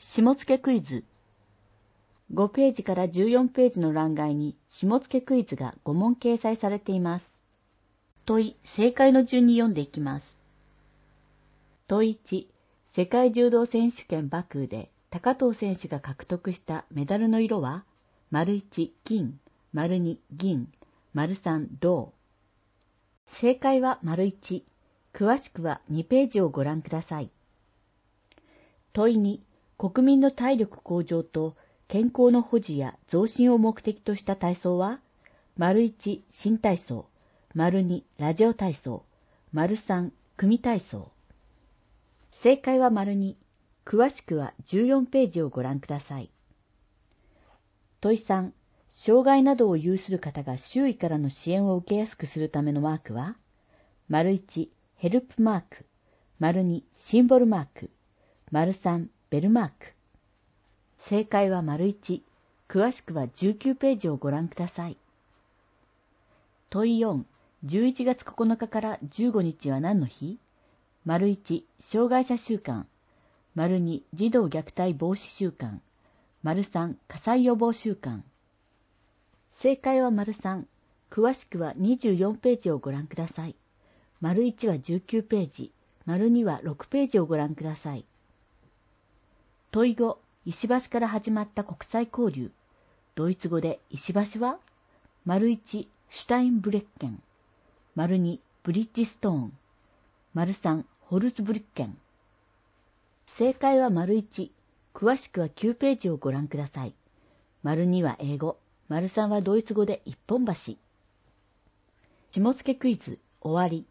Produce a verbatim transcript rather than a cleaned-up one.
下付けクイズ。ごページからじゅうよんページの欄外に下付けクイズがご問掲載されています。問い、正解の順に読んでいきます。問いいち、世界柔道選手権バクーで高藤選手が獲得したメダルの色は、丸いち、金、丸に、銀、丸さん、銅。正解は丸いち。詳しくはにページをご覧ください。問いに、国民の体力向上と健康の保持や増進を目的とした体操は、丸いち、新体操、丸に、ラジオ体操、丸さん、組体操。正解は丸に。詳しくはじゅうよんページをご覧ください。問いさん、障害などを有する方が周囲からの支援を受けやすくするためのマークは、丸いち、ヘルプマーク、丸に、シンボルマーク、丸さん、ベルマーク。正解は丸いち。詳しくはじゅうきゅうページをご覧ください。問いよん、じゅういちがつここのかからじゅうごにちは何の日？丸いち、障害者週間、丸に、児童虐待防止週間、丸さん、火災予防週間。正解は丸さん。詳しくはにじゅうよんページをご覧ください。丸いちはじゅうきゅうページ、丸にはろくページをご覧ください。問いご、石橋から始まった国際交流。ドイツ語で石橋は？丸いち、シュタインブレッケン。丸に、ブリッジストーン。丸さん、ホルツブリッケン。正解は丸いち。詳しくはきゅうページをご覧ください。丸には英語、丸さんはドイツ語で一本橋。下付けクイズ、終わり。